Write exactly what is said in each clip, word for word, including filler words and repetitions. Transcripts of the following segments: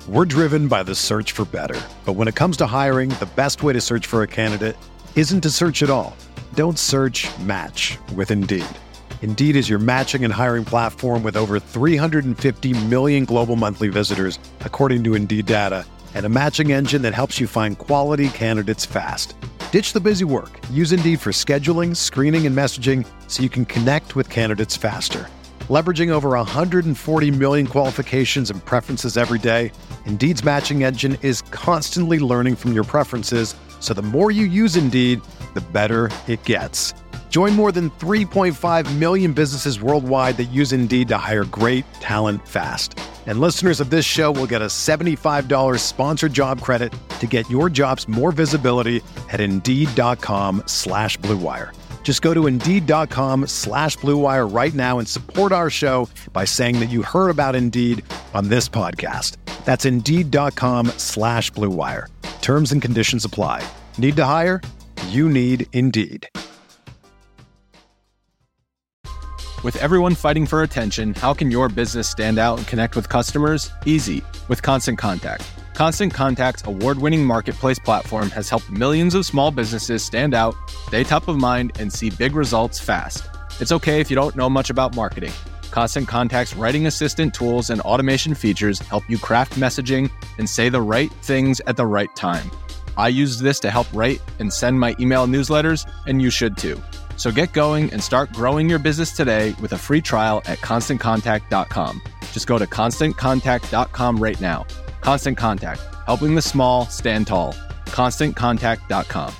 We're driven by the search for better. But when it comes to hiring, the best way to search for a candidate isn't to search at all. Don't search, match with Indeed. Indeed is your matching and hiring platform with over three hundred fifty million global monthly visitors, according to Indeed data, and a matching engine that helps you find quality candidates fast. Ditch the busy work. Use Indeed for scheduling, screening, and messaging so you can connect with candidates faster. Leveraging over one hundred forty million qualifications and preferences every day, Indeed's matching engine is constantly learning from your preferences, so the more you use Indeed, the better it gets. Join more than three point five million businesses worldwide that use Indeed to hire great talent fast. And listeners of this show will get a seventy-five dollars sponsored job credit to get your jobs more visibility at Indeed.com slash Blue Wire. Just go to Indeed.com slash Blue Wire right now and support our show by saying that you heard about Indeed on this podcast. That's Indeed.com slash Blue Wire. Terms and conditions apply. Need to hire? You need Indeed. With everyone fighting for attention, how can your business stand out and connect with customers? Easy, with Constant Contact. Constant Contact's award-winning marketplace platform has helped millions of small businesses stand out, stay top of mind, and see big results fast. It's okay if you don't know much about marketing. Constant Contact's writing assistant tools and automation features help you craft messaging and say the right things at the right time. I use this to help write and send my email newsletters, and you should too. So get going and start growing your business today with a free trial at constant contact dot com. Just go to constant contact dot com right now. Constant Contact, helping the small stand tall. constant contact dot com.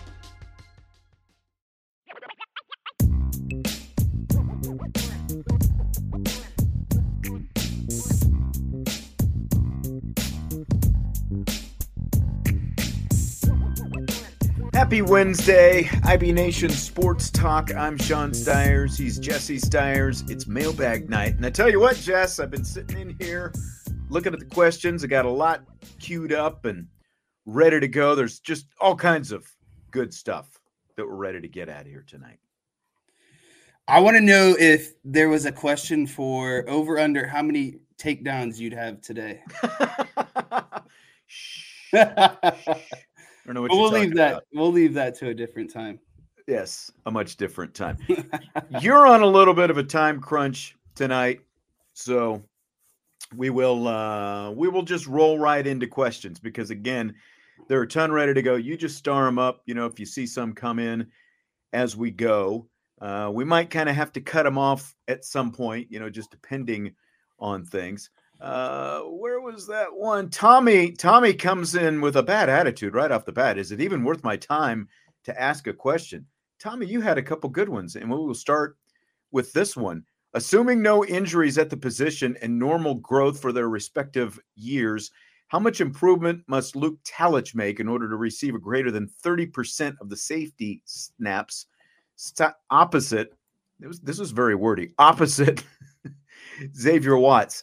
Happy Wednesday, I B Nation Sports Talk. I'm Sean Stiers. He's Jesse Stiers. It's mailbag night. And I tell you what, Jess, I've been sitting in here looking at the questions. I got a lot queued up and ready to go. There's just all kinds of good stuff that we're ready to get at here tonight. I want to know if there was a question for over under how many takedowns you'd have today. Shh. I don't know what we'll you're leave that. about. We'll leave that to a different time. Yes, a much different time. You're on a little bit of a time crunch tonight, so we will uh, we will just roll right into questions because again, there are a ton ready to go. You just star them up. You know, if you see some come in as we go, uh, we might kind of have to cut them off at some point. You know, just depending on things. Uh, where was that one? Tommy, Tommy comes in with a bad attitude right off the bat. Is it even worth my time to ask a question? Tommy, you had a couple good ones, and we will start with this one. Assuming no injuries at the position and normal growth for their respective years, how much improvement must Luke Talich make in order to receive a greater than thirty percent of the safety snaps st- opposite, it was, this was very wordy, opposite Xavier Watts?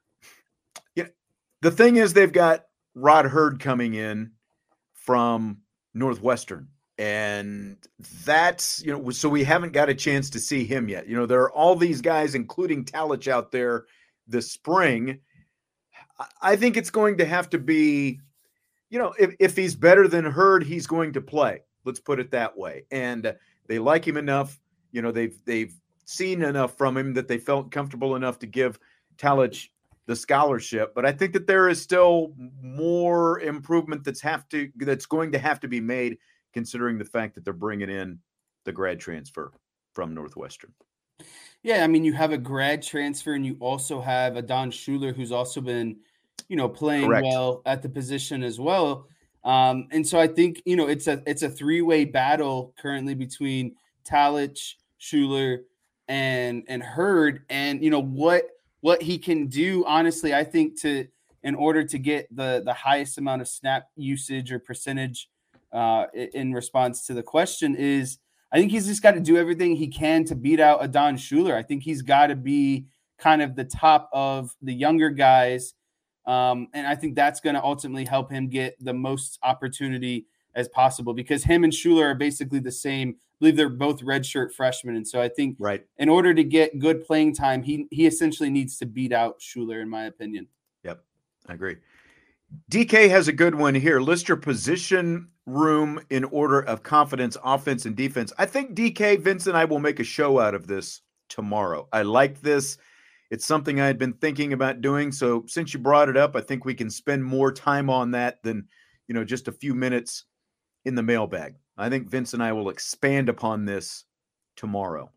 The thing is, they've got Rod Hurd coming in from Northwestern, and that's, you know, so we haven't got a chance to see him yet. You know, there are all these guys, including Talich, out there this spring. I think it's going to have to be, you know, if, if he's better than Hurd, he's going to play. Let's put it that way. And they like him enough. You know, they've they've seen enough from him that they felt comfortable enough to give Talich the scholarship, but I think that there is still more improvement that's have to that's going to have to be made, considering the fact that they're bringing in the grad transfer from Northwestern. Yeah, I mean, you have a grad transfer, and you also have a Don Schuler who's also been, you know, playing Correct. well at the position as well. Um, and so I think, you know, it's a it's a three way battle currently between Talich, Schuler, and and Hurd, and you know what. What he can do, honestly, I think to in order to get the, the highest amount of snap usage or percentage uh, in response to the question is, I think he's just got to do everything he can to beat out a Don Schuler. I think he's got to be kind of the top of the younger guys, um, and I think that's going to ultimately help him get the most opportunity as possible because him and Schuler are basically the same. I believe they're both redshirt freshmen. And so I think right. in order to get good playing time, he he essentially needs to beat out Schuler, in my opinion. Yep, I agree. D K has a good one here. List your position room in order of confidence, offense and defense. I think D K, Vince, and I will make a show out of this tomorrow. I like this. It's something I had been thinking about doing. So since you brought it up, I think we can spend more time on that than, you know, just a few minutes in the mailbag. I think Vince and I will expand upon this tomorrow.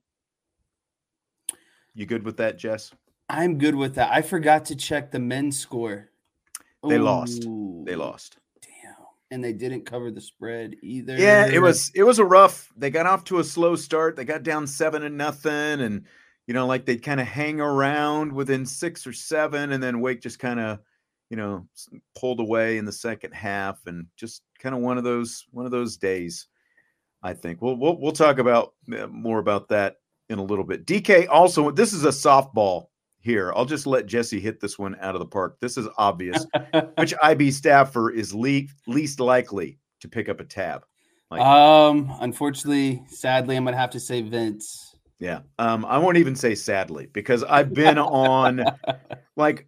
You good with that, Jess? I'm good with that. I forgot to check the men's score. They Ooh, lost. They lost. Damn. And they didn't cover the spread either. Yeah, it was it was a rough. They got off to a slow start. They got down seven and nothing, and you know, like they'd kind of hang around within six or seven, and then Wake just kind of, you know, pulled away in the second half, and just kind of one of those one of those days. I think we'll we'll we'll talk about uh, more about that in a little bit. D K also, this is a softball here. I'll just let Jesse hit this one out of the park. This is obvious. Which I B staffer is le- least likely to pick up a tab? Like, um, unfortunately, sadly, I'm gonna have to say Vince. Yeah. Um, I won't even say sadly, because I've been on like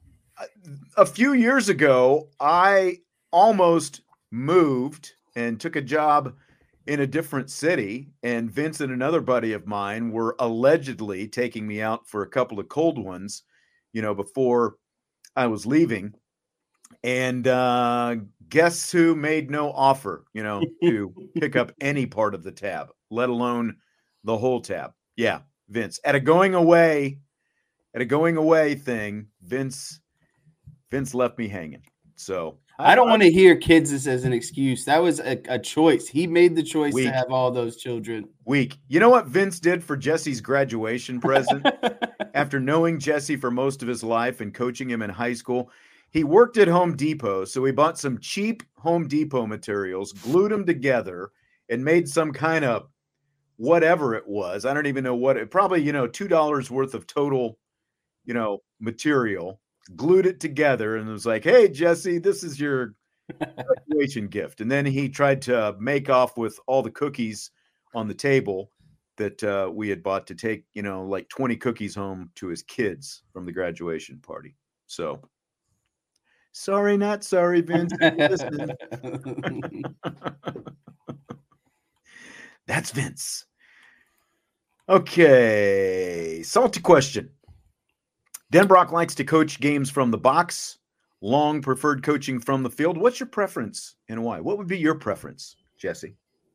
a few years ago, I almost moved and took a job in a different city, and Vince and another buddy of mine were allegedly taking me out for a couple of cold ones, you know, before I was leaving. And uh, guess who made no offer, you know, to pick up any part of the tab, let alone the whole tab. Yeah, Vince. At a going away, at a going away thing, Vince, Vince left me hanging. So I, I don't want to hear kids as, as an excuse. That was a, a choice. He made the choice weak. to have all those children. Weak. You know what Vince did for Jesse's graduation present? After knowing Jesse for most of his life and coaching him in high school, he worked at Home Depot. So he bought some cheap Home Depot materials, glued them together, and made some kind of whatever it was. I don't even know what it, probably, you know, two dollars worth of total, you know, material. Glued it together and was like, hey, Jesse, this is your graduation gift. And then he tried to make off with all the cookies on the table that uh, we had bought to take, you know, like twenty cookies home to his kids from the graduation party. So sorry, not sorry, Vince. That's Vince. Okay. Salty question. Denbrock likes to coach games from the box. Long preferred coaching from the field. What's your preference and why? What would be your preference, Jesse?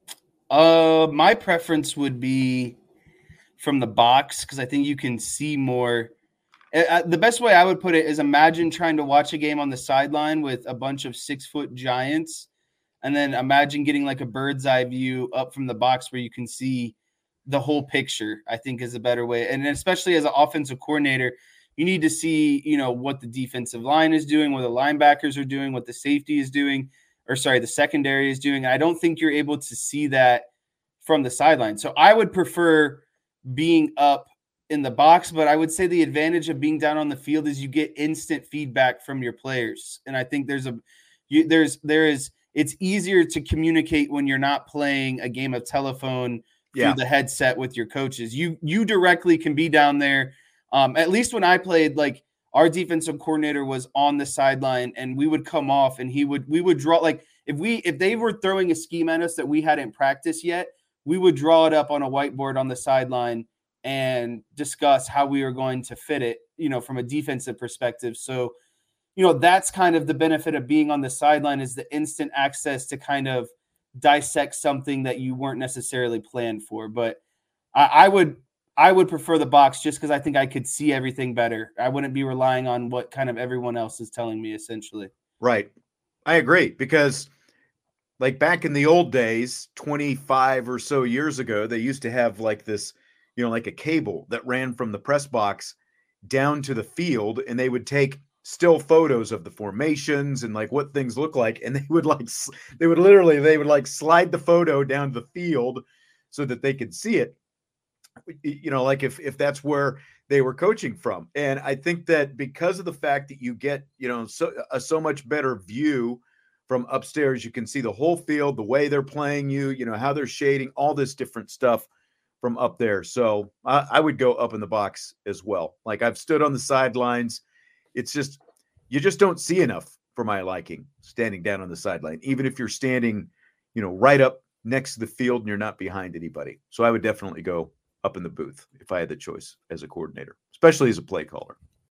Uh, my preference would be from the box because I think you can see more. Uh, the best way I would put it is imagine trying to watch a game on the sideline with a bunch of six-foot giants, and then imagine getting like a bird's eye view up from the box where you can see the whole picture, I think is a better way. And especially as an offensive coordinator, you need to see, you know, what the defensive line is doing, what the linebackers are doing, what the safety is doing, or sorry, the secondary is doing. I don't think you're able to see that from the sideline. So I would prefer being up in the box, but I would say the advantage of being down on the field is you get instant feedback from your players. And I think there's a, you, there's, there is, it's easier to communicate when you're not playing a game of telephone through yeah. the headset with your coaches. You, you directly can be down there. Um, at least when I played, like our defensive coordinator was on the sideline and we would come off and he would, we would draw, like if we, if they were throwing a scheme at us that we hadn't practiced yet, we would draw it up on a whiteboard on the sideline and discuss how we are going to fit it, you know, from a defensive perspective. So, you know, that's kind of the benefit of being on the sideline is the instant access to kind of dissect something that you weren't necessarily planned for. But I, I would, I would prefer the box just because I think I could see everything better. I wouldn't be relying on what kind of everyone else is telling me, essentially. Right. I agree, because like back in the old days, twenty-five or so years ago, they used to have like this, you know, like a cable that ran from the press box down to the field, and they would take still photos of the formations and like what things look like. And they would like, they would literally, they would like slide the photo down to the field so that they could see it. You know, like if, if that's where they were coaching from. And I think that because of the fact that you get, you know, so a so much better view from upstairs, you can see the whole field, the way they're playing you, you know, how they're shading, all this different stuff from up there. So I, I would go up in the box as well. Like I've stood on the sidelines. It's just, you just don't see enough for my liking, standing down on the sideline, even if you're standing, you know, right up next to the field and you're not behind anybody. So I would definitely go up in the booth if I had the choice as a coordinator, especially as a play caller.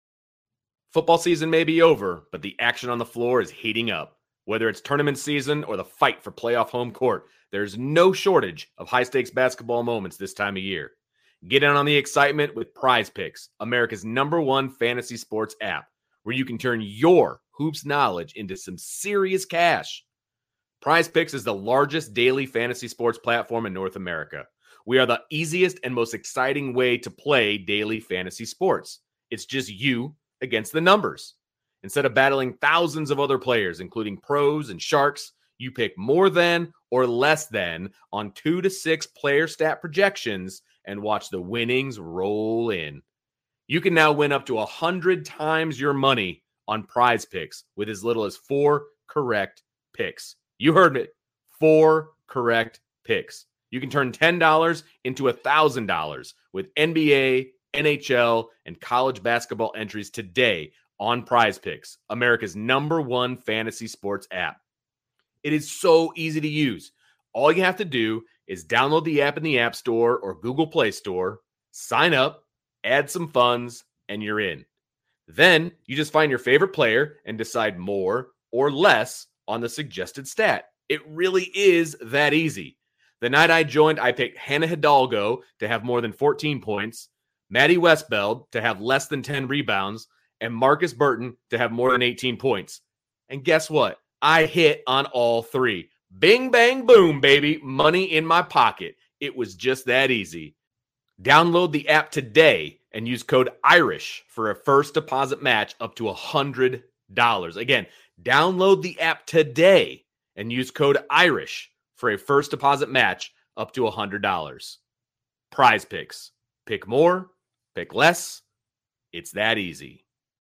Football season may be over, but the action on the floor is heating up. Whether it's tournament season or the fight for playoff home court, there's no shortage of high-stakes basketball moments this time of year. Get in on the excitement with Prize Picks, America's number one fantasy sports app, where you can turn your hoops knowledge into some serious cash. Prize Picks is the largest daily fantasy sports platform in North America. We are the easiest and most exciting way to play daily fantasy sports. It's just you against the numbers. Instead of battling thousands of other players, including pros and sharks, you pick more than or less than on two to six player stat projections and watch the winnings roll in. You can now win up to one hundred times your money on Prize Picks with as little as four correct picks. You heard it. Four correct picks. You can turn ten dollars into one thousand dollars with N B A, N H L, and college basketball entries today on Prize Picks, America's number one fantasy sports app. It is so easy to use. All you have to do is download the app in the App Store or Google Play Store, sign up, add some funds, and you're in. Then you just find your favorite player and decide more or less on the suggested stat. It really is that easy. The night I joined, I picked Hannah Hidalgo to have more than fourteen points, Maddie Westbeld to have less than ten rebounds, and Marcus Burton to have more than eighteen points. And guess what? I hit on all three. Bing, bang, boom, baby. Money in my pocket. It was just that easy. Download the app today and use code IRISH for a first deposit match up to one hundred dollars. Again, download the app today and use code IRISH for a first deposit match up to one hundred dollars. Prize Picks. Pick more, pick less. It's that easy.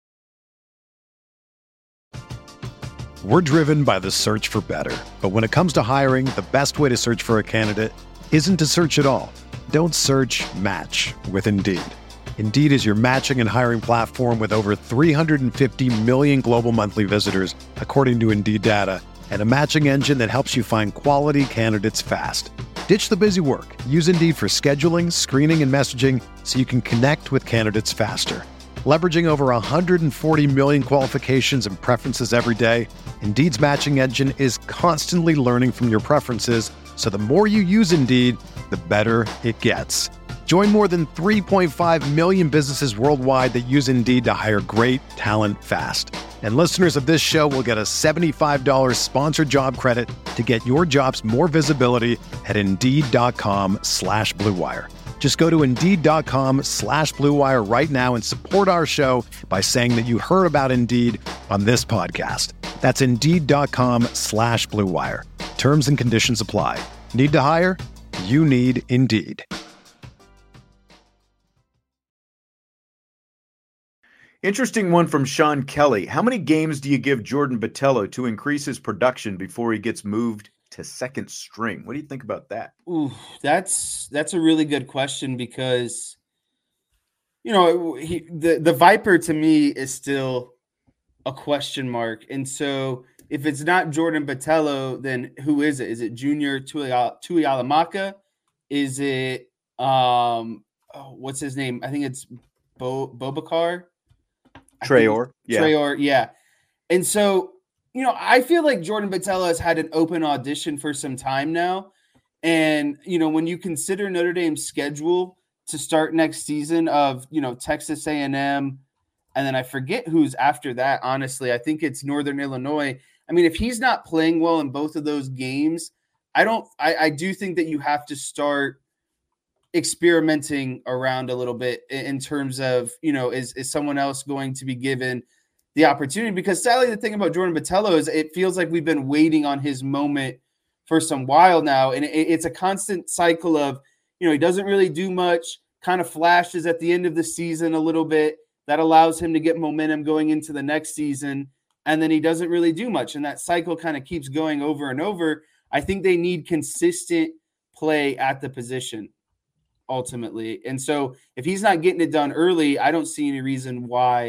We're driven by the search for better. But when it comes to hiring, the best way to search for a candidate isn't to search at all. Don't search, match with Indeed. Indeed is your matching and hiring platform with over three hundred fifty million global monthly visitors, according to Indeed data, and a matching engine that helps you find quality candidates fast. Ditch the busy work. Use Indeed for scheduling, screening, and messaging so you can connect with candidates faster. Leveraging over one hundred forty million qualifications and preferences every day, Indeed's matching engine is constantly learning from your preferences, so the more you use Indeed, the better it gets. Join more than three point five million businesses worldwide that use Indeed to hire great talent fast. And listeners of this show will get a seventy-five dollars sponsored job credit to get your jobs more visibility at Indeed.com slash Blue Wire. Just go to Indeed.com slash Blue Wire right now and support our show by saying that you heard about Indeed on this podcast. That's Indeed.com slash Blue Wire. Terms and conditions apply. Need to hire? You need Indeed. Interesting one from Sean Kelly. How many games do you give Jordan Botelho to increase his production before he gets moved to second string? What do you think about that? Ooh, that's that's a really good question because, you know, he, the the Viper to me is still a question mark, and so if it's not Jordan Botelho, then who is it? Is it Junior Tuihalamaka? Is it um oh, what's his name? I think it's Bo Bobakar. Traore, yeah. Traore, yeah. And so, you know, I feel like Jordan Botelho has had an open audition for some time now. And, you know, when you consider Notre Dame's schedule to start next season of, you know, Texas A and M, and then I forget who's after that, honestly. I think it's Northern Illinois. I mean, if he's not playing well in both of those games, I don't I, I do think that you have to start experimenting around a little bit in terms of, you know, is, is someone else going to be given the opportunity? Because sadly, the thing about Jordan Botelho is it feels like we've been waiting on his moment for some while now. And it, it's a constant cycle of, you know, he doesn't really do much, kind of flashes at the end of the season a little bit. That allows him to get momentum going into the next season. And then he doesn't really do much. And that cycle kind of keeps going over and over. I think they need consistent play at the position ultimately. And so if he's not getting it done early, I don't see any reason why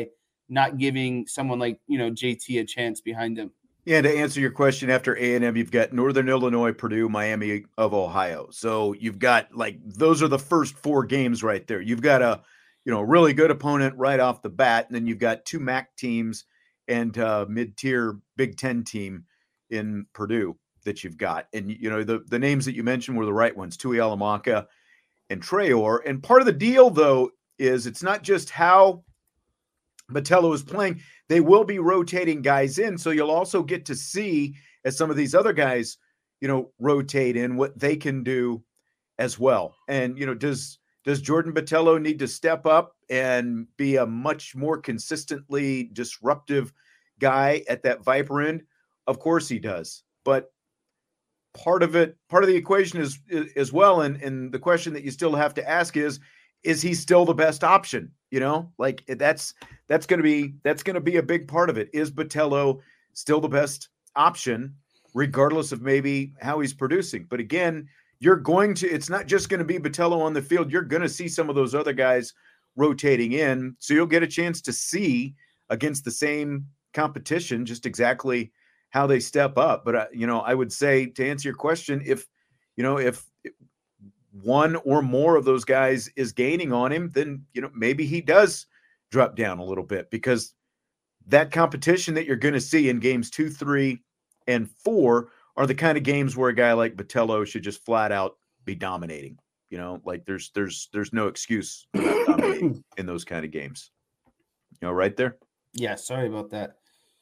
not giving someone like, you know, J T a chance behind him. Yeah, to answer your question, after A and M, you've got Northern Illinois, Purdue, Miami of Ohio. So you've got like those are the first four games right there. You've got a, you know, really good opponent right off the bat, and then you've got two M A C teams and uh, mid-tier Big Ten team in Purdue that you've got. And you know the the names that you mentioned were the right ones: Tuihalamaka and Traore. And part of the deal, though, is it's not just how Botelho is playing. They will be rotating guys in, so you'll also get to see as some of these other guys, you know, rotate in what they can do as well. And you know, does does Jordan Botelho need to step up and be a much more consistently disruptive guy at that Viper end? Of course he does, but part of it, part of the equation is as well. And and the question that you still have to ask is, is he still the best option? You know, like that's that's going to be that's going to be a big part of it. Is Botelho still the best option, regardless of maybe how he's producing? But again, you're going to it's not just going to be Botelho on the field. You're going to see some of those other guys rotating in, so you'll get a chance to see against the same competition just exactly how they step up. But uh, you know, I would say to answer your question, if you know if one or more of those guys is gaining on him, then, you know, maybe he does drop down a little bit, because that competition that you're going to see in games two, three, and four are the kind of games where a guy like Botelho should just flat out be dominating. You know, like there's, there's, there's no excuse for not dominating in those kind of games. You know, right there. Yeah. Sorry about that.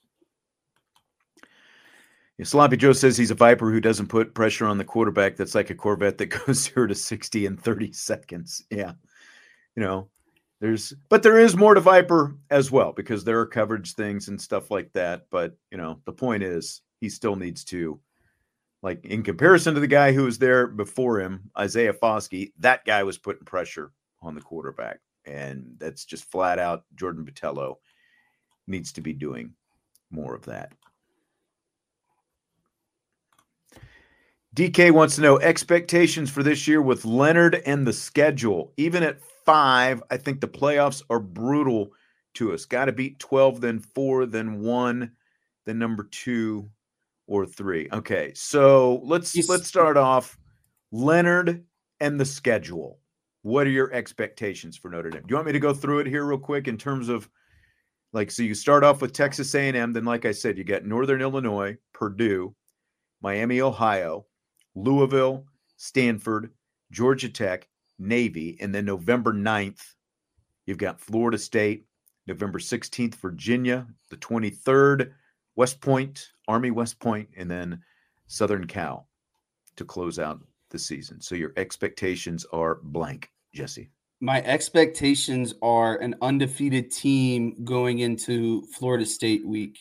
Yeah, Sloppy Joe says he's a Viper who doesn't put pressure on the quarterback. That's like a Corvette that goes zero to sixty in thirty seconds. Yeah. You know, there's, but there is more to Viper as well, because there are coverage things and stuff like that. But, you know, the point is he still needs to, like, in comparison to the guy who was there before him, Isaiah Foskey, that guy was putting pressure on the quarterback. And that's just flat out Jordan Botelho needs to be doing more of that. D K wants to know expectations for this year with Leonard and the schedule. Even at five, I think the playoffs are brutal to us. Got to beat twelve, then four, then one, then number two or three. Okay, so let's yes. let's start off. Leonard and the schedule. What are your expectations for Notre Dame? Do you want me to go through it here real quick in terms of, like, so you start off with Texas A and M, then like I said, you got Northern Illinois, Purdue, Miami, Ohio, Louisville, Stanford, Georgia Tech, Navy, and then November ninth, you've got Florida State, November sixteenth, Virginia, the twenty-third, West Point, Army West Point, and then Southern Cal to close out the season. So your expectations are blank, Jesse. My expectations are an undefeated team going into Florida State week.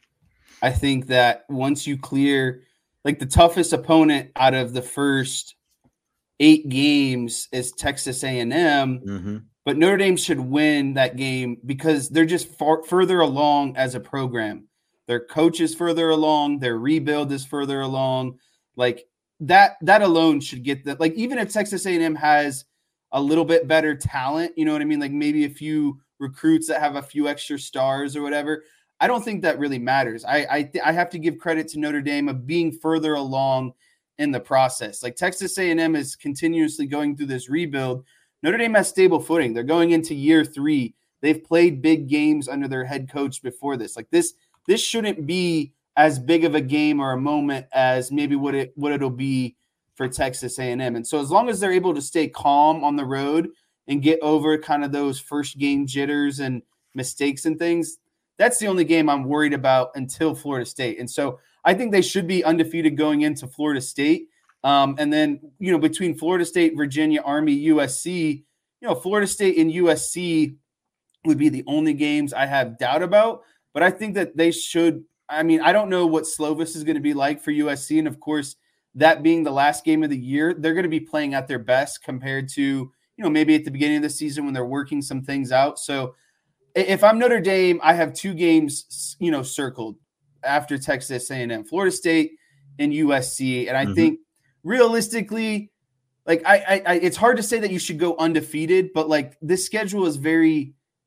I think that once you clear, like, the toughest opponent out of the first eight games is Texas A and M, mm-hmm. but Notre Dame should win that game because they're just far further along as a program. Their coach is further along. Their rebuild is further along. Like, that, that alone should get that. Like, even if Texas A and M has a little bit better talent, you know what I mean? Like, maybe a few recruits that have a few extra stars or whatever, I don't think that really matters. I I, th- I have to give credit to Notre Dame of being further along in the process. Like, Texas A and M is continuously going through this rebuild. Notre Dame has stable footing. They're going into year three. They've played big games under their head coach before this. Like, this this shouldn't be as big of a game or a moment as maybe what it what it'll be for Texas A and M. And so as long as they're able to stay calm on the road and get over kind of those first game jitters and mistakes and things, that's the only game I'm worried about until Florida State. And so I think they should be undefeated going into Florida State. Um, and then, you know, between Florida State, Virginia, Army, U S C, you know, Florida State and U S C would be the only games I have doubt about. But I think that they should. I mean, I don't know what Slovis is going to be like for U S C. And, of course, that being the last game of the year, they're going to be playing at their best compared to, you know, maybe at the beginning of the season when they're working some things out. So, if I'm Notre Dame, I have two games, you know, circled after Texas A and M, Florida State and U S C. And I mm-hmm. think realistically, like I, I, I, it's hard to say that you should go undefeated, but like this schedule is very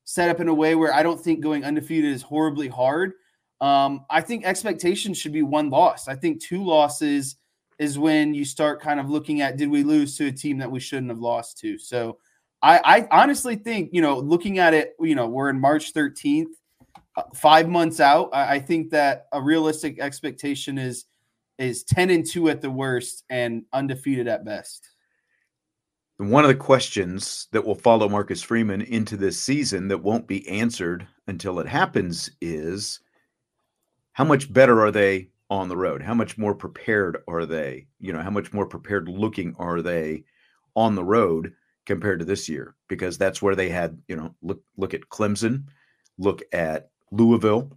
set up in a way where I don't think going undefeated is horribly hard. Um, I think expectations should be one loss. I think two losses is when you start kind of looking at, did we lose to a team that we shouldn't have lost to? So I, I honestly think, you know, looking at it, you know, we're in March thirteenth, uh, five months out. I, I think that a realistic expectation is, is ten and two at the worst and undefeated at best. One of the questions that will follow Marcus Freeman into this season that won't be answered until it happens is, how much better are they on the road? How much more prepared are they? You know, how much more prepared looking are they on the road compared to this year? Because that's where they had, you know, look, look at Clemson, look at Louisville.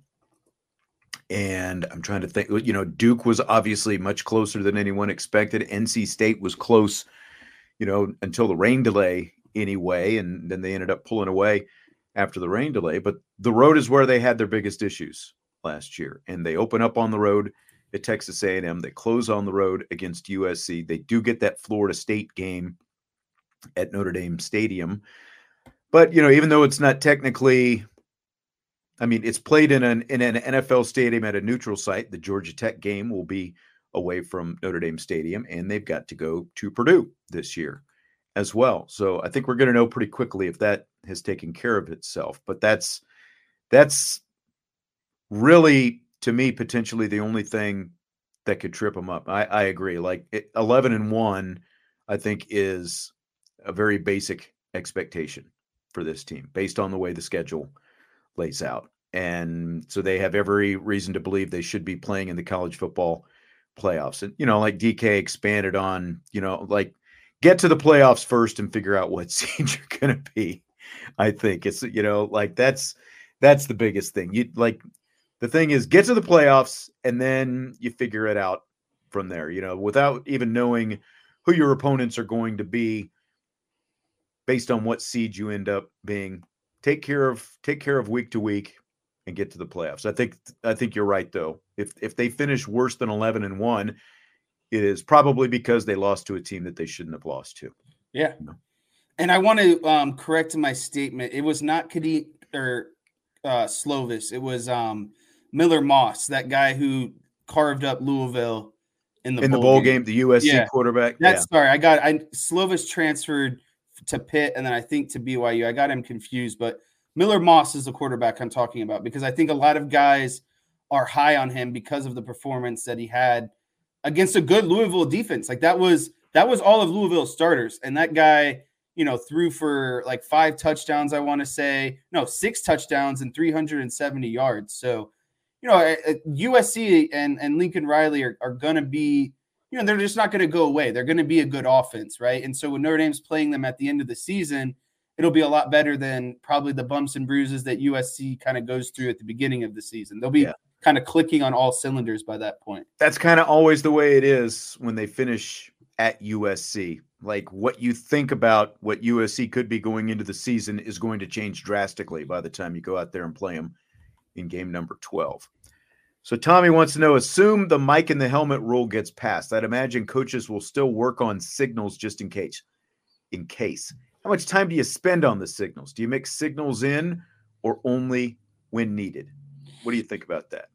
And I'm trying to think, you know, Duke was obviously much closer than anyone expected. N C State was close, you know, until the rain delay anyway. And then they ended up pulling away after the rain delay. But the road is where they had their biggest issues last year. And they open up on the road at Texas A and M. They close on the road against U S C. They do get that Florida State game at Notre Dame Stadium. But, you know, even though it's not technically, I mean, it's played in an in an N F L stadium at a neutral site. The Georgia Tech game will be away from Notre Dame Stadium, and they've got to go to Purdue this year as well. So I think we're going to know pretty quickly if that has taken care of itself. But that's that's really, to me, potentially the only thing that could trip them up. I, I agree. Like it, eleven and one, I think, is a very basic expectation for this team based on the way the schedule lays out. And so they have every reason to believe they should be playing in the college football playoffs. And, you know, like D K expanded on, you know, like get to the playoffs first and figure out what seed you're going to be. I think it's, you know, like that's, that's the biggest thing. You like, the thing is get to the playoffs and then you figure it out from there, you know, without even knowing who your opponents are going to be based on what seed you end up being. Take care of take care of week to week and get to the playoffs. I think I think you're right though. If if they finish worse than eleven and one, it is probably because they lost to a team that they shouldn't have lost to. Yeah. You know? And I want to um, correct my statement. It was not Kadeem or uh, Slovis. It was um, Miller Moss, that guy who carved up Louisville in the in bowl the bowl game. game, the U S C yeah. quarterback. That's yeah. sorry. I got I Slovis transferred to Pitt and then I think to B Y U. I got him confused, but Miller Moss is the quarterback I'm talking about because I think a lot of guys are high on him because of the performance that he had against a good Louisville defense. Like that was that was all of Louisville's starters, and that guy, you know, threw for like five touchdowns. I want to say no, six touchdowns and three hundred seventy yards. So, you know, U S C and and Lincoln Riley are, are going to be, you know, they're just not going to go away. They're going to be a good offense, right? And so when Notre Dame's playing them at the end of the season, it'll be a lot better than probably the bumps and bruises that U S C kind of goes through at the beginning of the season. They'll be yeah. kind of clicking on all cylinders by that point. That's kind of always the way it is when they finish at U S C. Like what you think about what U S C could be going into the season is going to change drastically by the time you go out there and play them in game number twelve. So Tommy wants to know, assume the mic in the helmet rule gets passed. I'd imagine coaches will still work on signals just in case. In case. How much time do you spend on the signals? Do you mix signals in or only when needed? What do you think about that?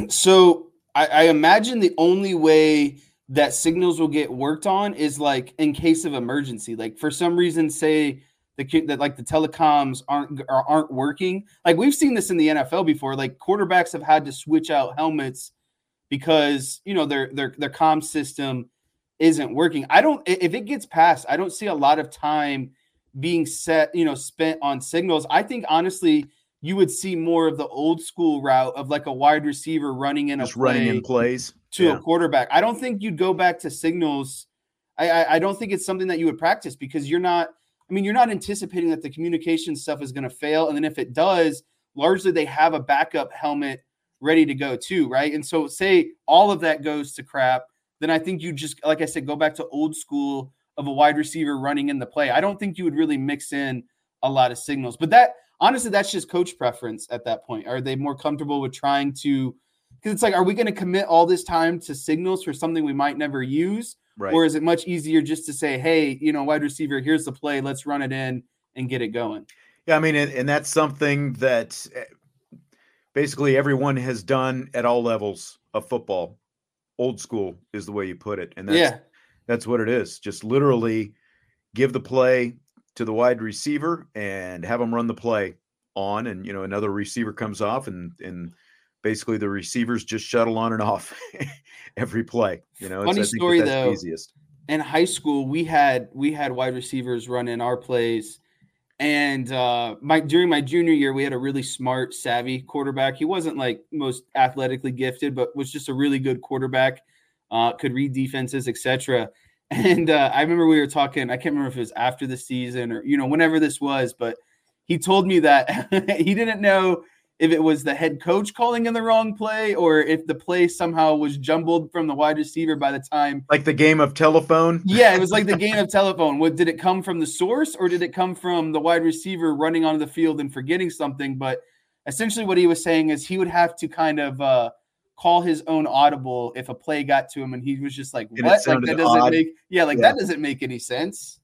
So I, I imagine the only way that signals will get worked on is like in case of emergency. Like for some reason, say the that like the telecoms aren't aren't working. Like we've seen this in the N F L before. Like quarterbacks have had to switch out helmets because you know their their their comm system isn't working. I don't. If it gets passed, I don't see a lot of time being set, you know, spent on signals. I think honestly, you would see more of the old school route of like a wide receiver running in just a play running in plays to yeah. a quarterback. I don't think you'd go back to signals. I, I I don't think it's something that you would practice because you're not. I mean, you're not anticipating that the communication stuff is going to fail, and then if it does, largely they have a backup helmet ready to go too, right? And so, say all of that goes to crap, then I think you just, like I said, go back to old school of a wide receiver running in the play. I don't think you would really mix in a lot of signals. But that, honestly, that's just coach preference at that point. Are they more comfortable with trying to – because it's like, are we going to commit all this time to signals for something we might never use? Right. Or is it much easier just to say, hey, you know, wide receiver, here's the play. Let's run it in and get it going? Yeah, I mean, and, and that's something that basically everyone has done at all levels of football. Old school is the way you put it. And that's, Yeah. that's what it is. Just literally give the play to the wide receiver and have them run the play on. And, you know, another receiver comes off and, and basically the receivers just shuttle on and off every play. You know, Funny it's, I think story that that's though. the easiest. In high school, we had we had wide receivers run in our plays. And uh, my during my junior year, we had a really smart, savvy quarterback. He wasn't like most athletically gifted, but was just a really good quarterback. Uh, could read defenses, et cetera. And uh, I remember we were talking. I can't remember if it was after the season or you know whenever this was, but he told me that he didn't know if it was the head coach calling in the wrong play or if the play somehow was jumbled from the wide receiver by the time. Like the game of telephone? Yeah, it was like the game of telephone. What, did it come from the source or did it come from the wide receiver running onto the field and forgetting something? But essentially what he was saying is he would have to kind of uh, call his own audible if a play got to him. And he was just like, And what? Like that doesn't odd. make – yeah, like Yeah. that doesn't make any sense.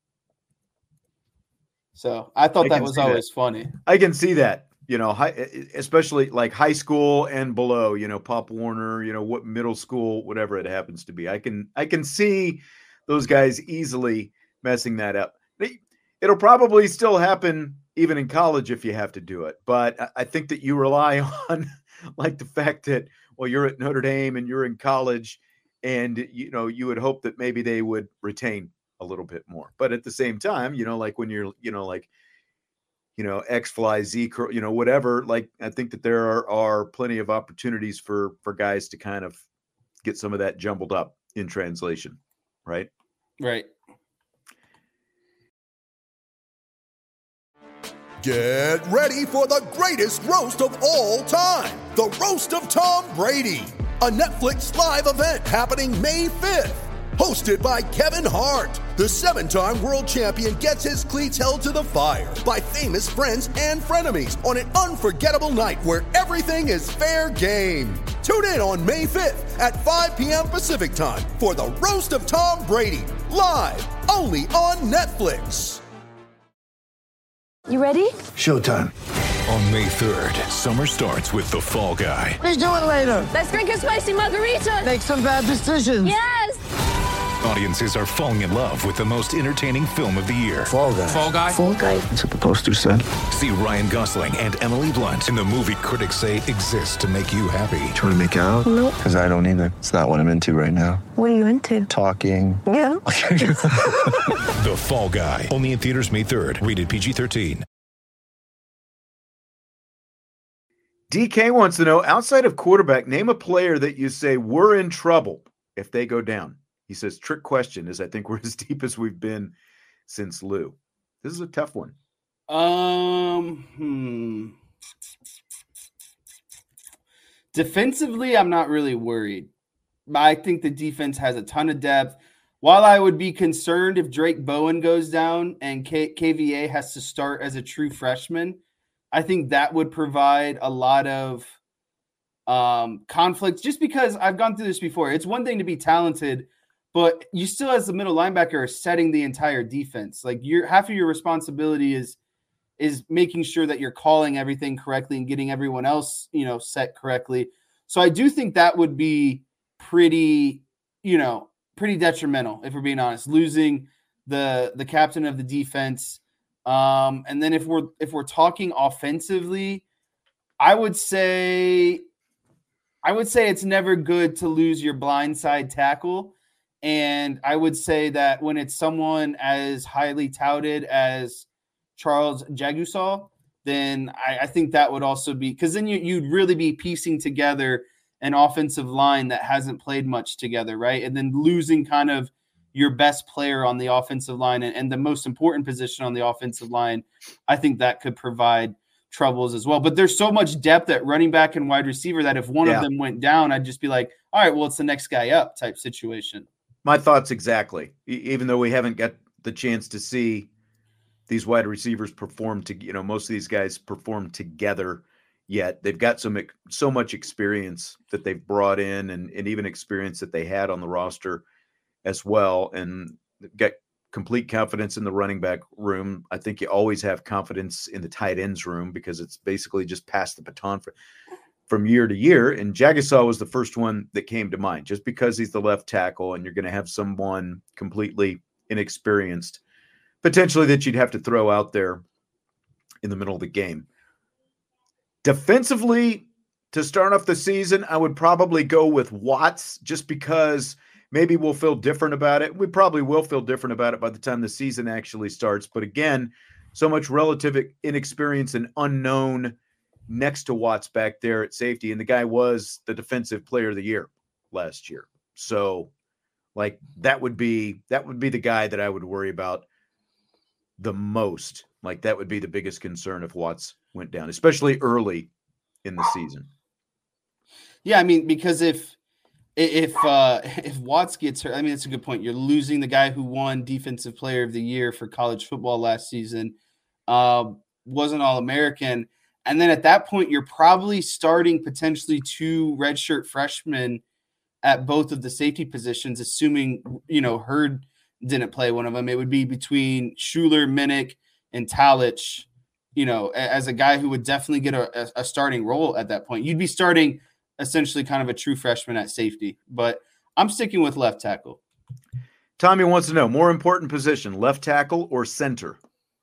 So I thought I that can was see always that. funny. I can see that. You know, high, especially like high school and below, you know, Pop Warner, you know, what middle school, whatever it happens to be. I can I can see those guys easily messing that up. They, it'll probably still happen even in college if you have to do it. But I, I think that you rely on like the fact that, well, you're at Notre Dame and you're in college and, you know, you would hope that maybe they would retain a little bit more. But at the same time, you know, like when you're, you know, like, you know, X, fly, Z, you know, whatever. Like, I think that there are, are plenty of opportunities for, for guys to kind of get some of that jumbled up in translation. Right. Right. Get ready for the greatest roast of all time. The Roast of Tom Brady. A Netflix live event happening May fifth. Hosted by Kevin Hart, the seven-time world champion gets his cleats held to the fire by famous friends and frenemies on an unforgettable night where everything is fair game. Tune in on May fifth at five p.m. Pacific time for the Roast of Tom Brady, live only on Netflix. You ready? Showtime. On May third, summer starts with The Fall Guy. Let's do it later. Let's drink a spicy margarita. Make some bad decisions. Yes. Audiences are falling in love with the most entertaining film of the year. Fall Guy. Fall Guy? Fall Guy. That's what the poster said. See Ryan Gosling and Emily Blunt in the movie critics say exists to make you happy. Trying to make it out? Nope. Because I don't either. It's not what I'm into right now. What are you into? Talking. Yeah. The Fall Guy. Only in theaters May third. Rated P G thirteen. D K wants to know, outside of quarterback, name a player that you say we're in trouble if they go down. He says, trick question is, I think we're as deep as we've been since Lou. This is a tough one. Um, hmm. Defensively, I'm not really worried. I think the defense has a ton of depth. While I would be concerned if Drake Bowen goes down and K- KVA has to start as a true freshman, I think that would provide a lot of um, conflict just because I've gone through this before. It's one thing to be talented, but you still, as the middle linebacker, are setting the entire defense. Like your half of your responsibility is is making sure that you're calling everything correctly and getting everyone else, you know, set correctly. So I do think that would be pretty, you know, pretty detrimental, if we're being honest, losing the the captain of the defense. Um, and then if we're if we're talking offensively, I would say I would say it's never good to lose your blindside tackle. And I would say that when it's someone as highly touted as Charles Jagusah, then I, I think that would also be, because then you, you'd really be piecing together an offensive line that hasn't played much together, right? And then losing kind of your best player on the offensive line and, and the most important position on the offensive line, I think that could provide troubles as well. But there's so much depth at running back and wide receiver that if one Yeah. of them went down, I'd just be like, all right, well, it's the next guy up type situation. My thoughts exactly. E- even though we haven't got the chance to see these wide receivers perform to, you know, most of these guys perform together yet. They've got some so much experience that they've brought in, and, and even experience that they had on the roster as well, and got complete confidence in the running back room. I think you always have confidence in the tight ends room because it's basically just pass the baton for, from year to year. And Jagasaw was the first one that came to mind just because he's the left tackle and you're going to have someone completely inexperienced potentially that you'd have to throw out there in the middle of the game. Defensively, to start off the season, I would probably go with Watts just because maybe we'll feel different about it. We probably will feel different about it by the time the season actually starts. But again, so much relative inexperience and unknown next to Watts back there at safety. And the guy was the defensive player of the year last year. So like that would be, that would be the guy that I would worry about the most. Like that would be the biggest concern if Watts went down, especially early in the season. Yeah. I mean, because if, if, uh, if Watts gets hurt, I mean, it's a good point. You're losing the guy who won defensive player of the year for college football last season, uh, wasn't All-American. And then at that point, you're probably starting potentially two redshirt freshmen at both of the safety positions, assuming, you know, Hurd didn't play one of them. It would be between Schuler, Minnick, and Talich, you know, as a guy who would definitely get a, a starting role at that point. You'd be starting essentially kind of a true freshman at safety. But I'm sticking with left tackle. Tommy wants to know, more important position, left tackle or center?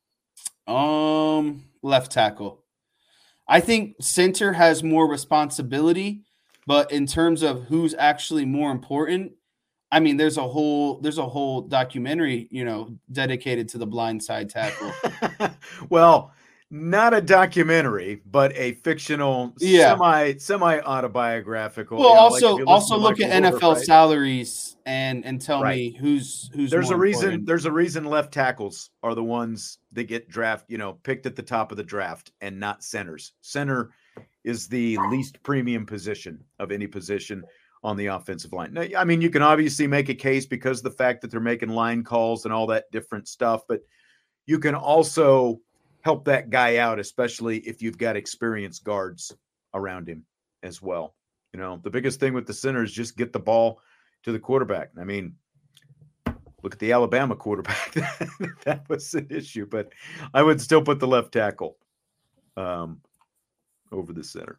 Um, left tackle. I think center has more responsibility, but in terms of who's actually more important, I mean, there's a whole there's a whole documentary, you know, dedicated to the blind side tackle. Well, not a documentary, but a fictional, yeah. semi semi autobiographical. Well, you know, also like also look at N F L right? salaries and and tell right. me who's who's. There's more a reason. important. There's a reason left tackles are the ones that get draft, you know, picked at the top of the draft, and not centers. Center is the least premium position of any position on the offensive line. Now, I mean, you can obviously make a case because of the fact that they're making line calls and all that different stuff, but you can also help that guy out, especially if you've got experienced guards around him as well. You know, the biggest thing with the center is just get the ball to the quarterback. I mean, look at the Alabama quarterback. That was an issue, but I would still put the left tackle um, over the center.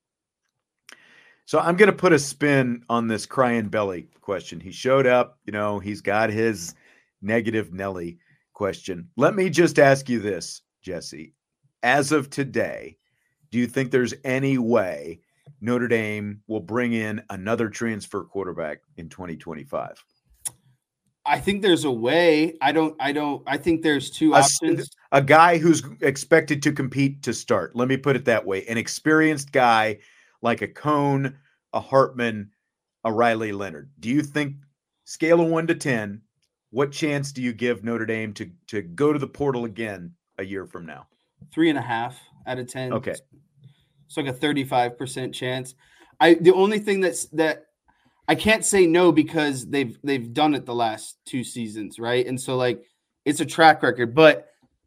So I'm going to put a spin on this crying belly question. He showed up, you know, he's got his negative Nelly question. Let me just ask you this, Jesse. As of today, do you think there's any way Notre Dame will bring in another transfer quarterback in twenty twenty-five? I think there's a way. I don't, I don't, I think there's two a, options. A guy who's expected to compete to start. Let me put it that way. An experienced guy like a Cone, a Hartman, a Riley Leonard. Do you think, scale of one to ten, what chance do you give Notre Dame to, to go to the portal again a year from now? Three and a half out of ten. Okay. It's like a thirty-five percent chance. I, the only thing that's that I can't say no because they've, they've done it the last two seasons. Right. And so like, it's a track record, but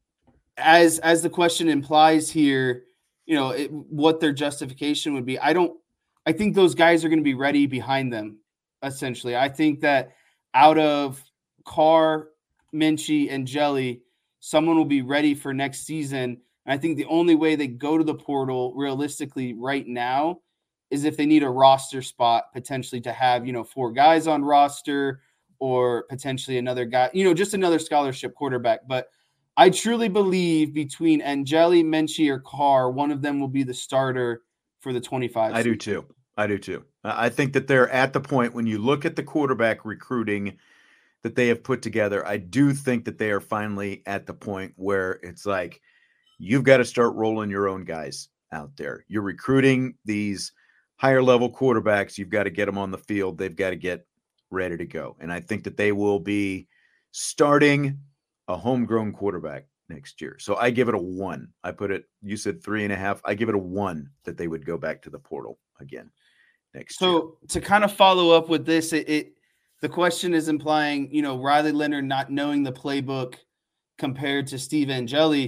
as, as the question implies here, you know, it, what their justification would be. I don't, I think those guys are going to be ready behind them. Essentially. I think that out of Carr, Minchie, and Jelly, someone will be ready for next season. And I think the only way they go to the portal realistically right now is if they need a roster spot, potentially to have, you know, four guys on roster or potentially another guy, you know, just another scholarship quarterback. But I truly believe between Angeli, Minchie, or Carr, one of them will be the starter for the twenty-five. I do too. I do too. I think that they're at the point when you look at the quarterback recruiting that they have put together. I do think that they are finally at the point where it's like, you've got to start rolling your own guys out there. You're recruiting these higher level quarterbacks. You've got to get them on the field. They've got to get ready to go. And I think that they will be starting a homegrown quarterback next year. So I give it a one. I put it, you said three and a half. I give it a one that they would go back to the portal again next so year. So to kind of follow up with this, it, it the question is implying, you know, Riley Leonard not knowing the playbook compared to Steve Angeli.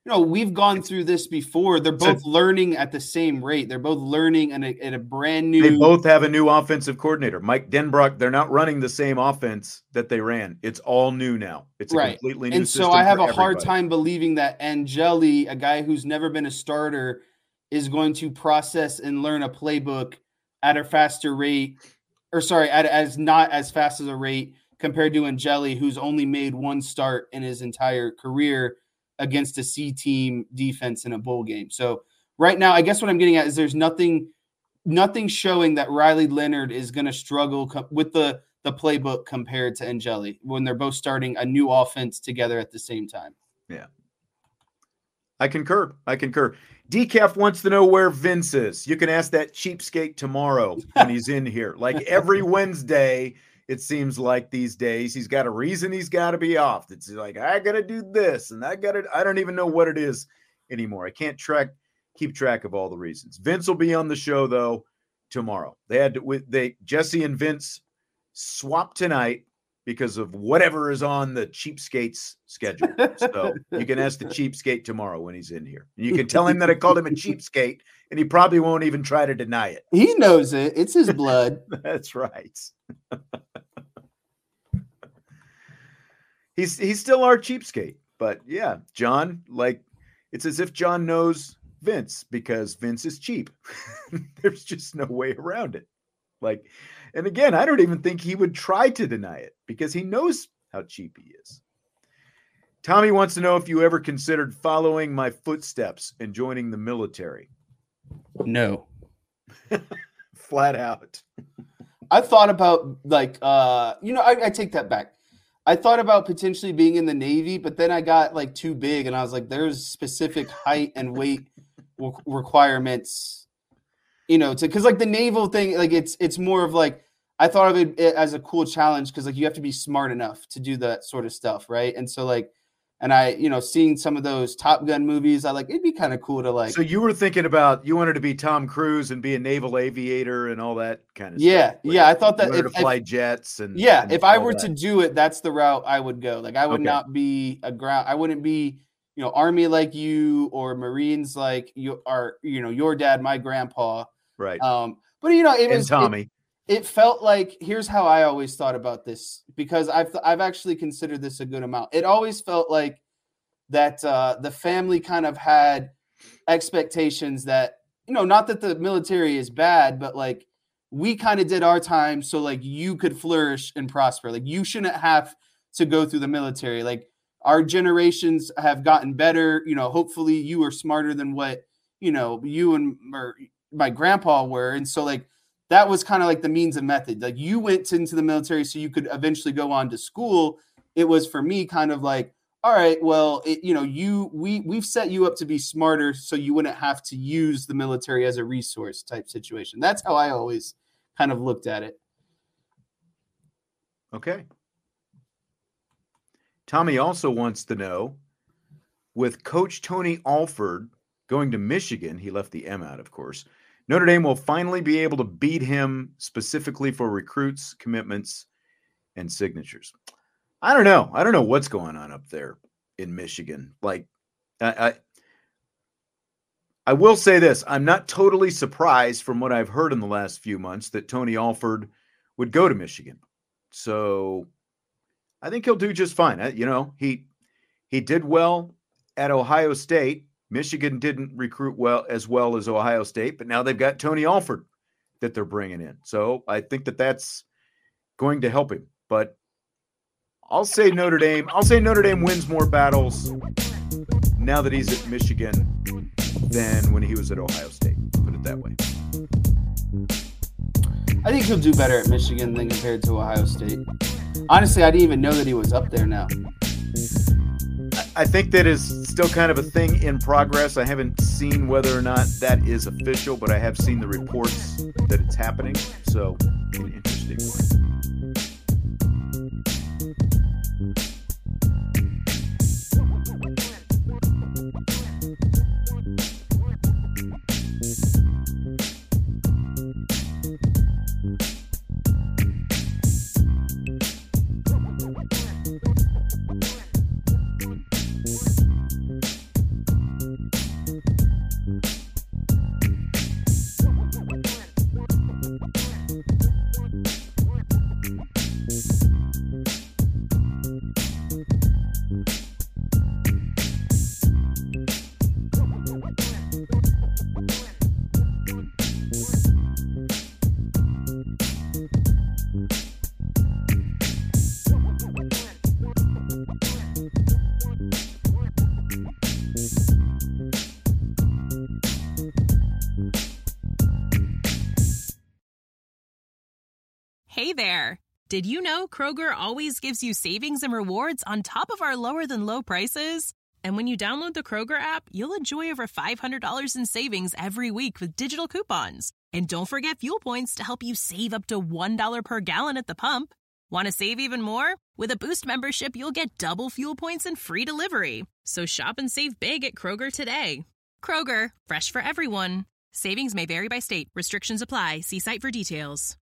you know, we've gone through this before. They're both so, learning at the same rate. They're both learning in a, in a brand new. They both have a new offensive coordinator, Mike Denbrock. They're not running the same offense that they ran. It's all new now. It's a right. completely new and system. And so I have a everybody. hard time believing that Angeli, a guy who's never been a starter, is going to process and learn a playbook at a faster rate, or sorry, at as not as fast as a rate compared to Angeli, who's only made one start in his entire career against a C team defense in a bowl game. So right now, I guess what I'm getting at is there's nothing, nothing showing that Riley Leonard is going to struggle co- with the, the playbook compared to Angeli when they're both starting a new offense together at the same time. Yeah. I concur. I concur. Decaf wants to know where Vince is. You can ask that cheapskate tomorrow when he's in here. Like every Wednesday, it seems like these days he's got a reason he's got to be off. It's like, I got to do this and I got to, I don't even know what it is anymore. I can't track, keep track of all the reasons. Vince will be on the show though tomorrow. They had to, they, Jesse and Vince swapped tonight because of whatever is on the cheapskate's schedule. So you can ask the cheapskate tomorrow when he's in here. You can tell him that I called him a cheapskate and he probably won't even try to deny it. He knows it. It's his blood. That's right. he's he's still our cheapskate. But yeah, John, like it's as if John knows Vince because Vince is cheap. There's just no way around it. Like, and again, I don't even think he would try to deny it because he knows how cheap he is. Tommy wants to know if you ever considered following my footsteps and joining the military. No. Flat out. I thought about like, uh, you know, I, I take that back. I thought about potentially being in the Navy, but then I got like too big and I was like, there's specific height and weight re- requirements, you know, to, cause like the naval thing, like it's, it's more of like, I thought of it as a cool challenge. Cause like you have to be smart enough to do that sort of stuff. Right. And so like, and I, you know, seeing some of those Top Gun movies, I like, it'd be kind of cool to like. So you were thinking about, you wanted to be Tom Cruise and be a naval aviator and all that kind of yeah, stuff. Yeah. Yeah. I thought that if, if, to fly if, jets and. Yeah. And if I were that. to do it, that's the route I would go. Like I would okay. not be a ground. I wouldn't be, you know, Army like you or Marines like you are, you know, your dad, my grandpa. Right. Um, but you know, it and was Tommy. It, It felt like, here's how I always thought about this, because I've I've actually considered this a good amount. It always felt like that uh, the family kind of had expectations that, you know, not that the military is bad, but like we kind of did our time so like you could flourish and prosper. Like you shouldn't have to go through the military. Like our generations have gotten better. You know, hopefully you are smarter than what, you know, you and or my grandpa were. And so like, that was kind of like the means and method. Like you went into the military so you could eventually go on to school. It was for me kind of like, all right, well, it, you know, you we we've set you up to be smarter so you wouldn't have to use the military as a resource type situation. That's how I always kind of looked at it. Okay. Tommy also wants to know, with Coach Tony Alford going to Michigan, he left the M out, of course, Notre Dame will finally be able to beat him specifically for recruits, commitments, and signatures. I don't know. I don't know what's going on up there in Michigan. Like, I, I, I will say this. I'm not totally surprised from what I've heard in the last few months that Tony Alford would go to Michigan. So I think he'll do just fine. I, you know, he he did well at Ohio State. Michigan didn't recruit well as well as Ohio State, but now they've got Tony Alford that they're bringing in. So I think that that's going to help him. But I'll say Notre Dame. I'll say Notre Dame wins more battles now that he's at Michigan than when he was at Ohio State. Put it that way. I think he'll do better at Michigan than compared to Ohio State. Honestly, I didn't even know that he was up there now. I think that is still kind of a thing in progress. I haven't seen whether or not that is official, but I have seen the reports that it's happening. So, an interesting one. Hey there! Did you know Kroger always gives you savings and rewards on top of our lower-than-low prices? And when you download the Kroger app, you'll enjoy over five hundred dollars in savings every week with digital coupons. And don't forget fuel points to help you save up to one dollar per gallon at the pump. Want to save even more? With a Boost membership, you'll get double fuel points and free delivery. So shop and save big at Kroger today. Kroger, fresh for everyone. Savings may vary by state. Restrictions apply. See site for details.